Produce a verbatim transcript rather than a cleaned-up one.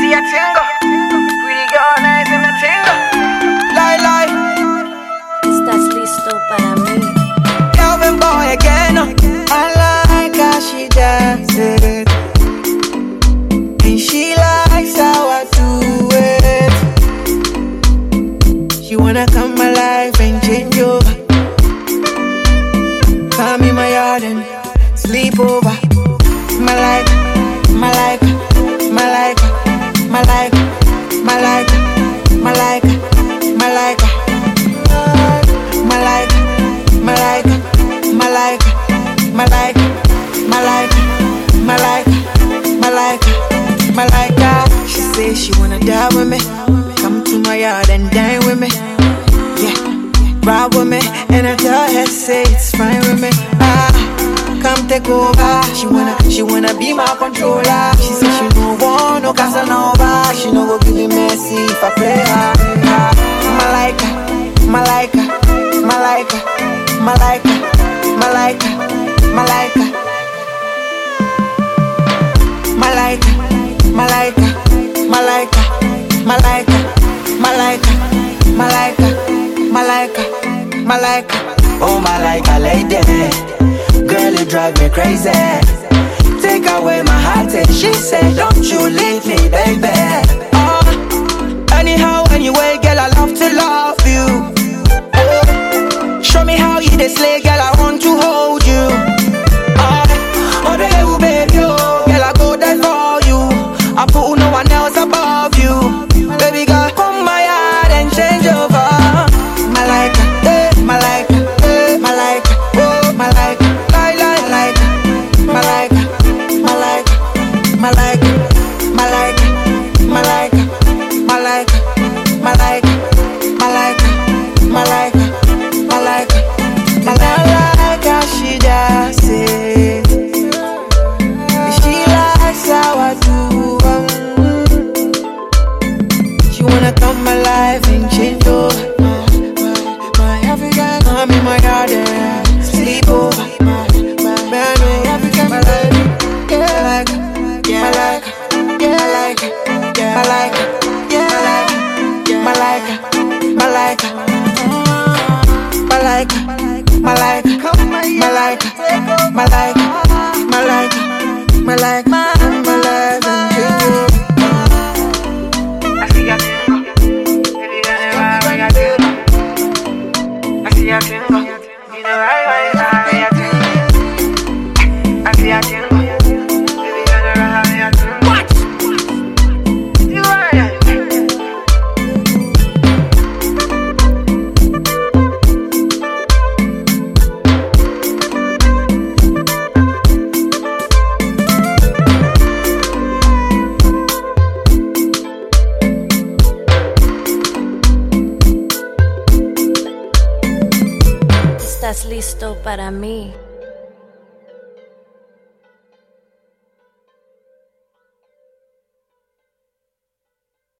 see a tingle. Pretty girl, nice in the tingle. Lie, lie. Estás listo para mí. Calvin boy again. I like how she dances, and she likes how I do it. She wanna come alive and change over. Come in my yard and sleep over. My like, my like, my like, my like, my like, my like, my like, my like, my like, my like, my like, my like, my like, my like, my like. She says she wanna die with me. Come to my yard and dine with me. Yeah, ride with me, and I tell her say it's fine with me. Ah, come take over. She wanna, she wanna be my controller. She said she no want no Casanova. She no go give me messy if I play her. Ah, Malika, Malika, Malika, Malika, Malika, Malika, Malika, Malika, Malika, Malika, Malika, Malika, Malika, Malika. Oh, Malika lady, girl, you drive me crazy. Take away my heart and she said, don't you leave me, baby. Uh, anyhow, anyway, girl, I love to love you. Oh, show me how you this slay, girl, I want to hold you. Uh, oh, the little baby, oh, girl, I go there for you. I put no one else above you. Baby girl, come my yard and change over. Malika, eh, Malika, eh, Malika, oh, Malika, lie, lie, Malika, Malika, Malika, Malika, Malika, Malika, Malika, Malika, Malika, Malika, Malika. And I like how she does it. She likes how I do. Um, she wanna come alive and change over. My African, come in my yard and sleep over. My African, my life, yeah, I like, yeah, I like, yeah, I like, yeah, I like, yeah, I like, my like, my like, my like, my like, my like, my like, my like, my like, my life and change over. I see a tingle, baby, I never bring a tingle. I see a tingle, you know I like a tingle. I see a tingle, baby, I never have a tingle. What? You are it. Estás listo para mí.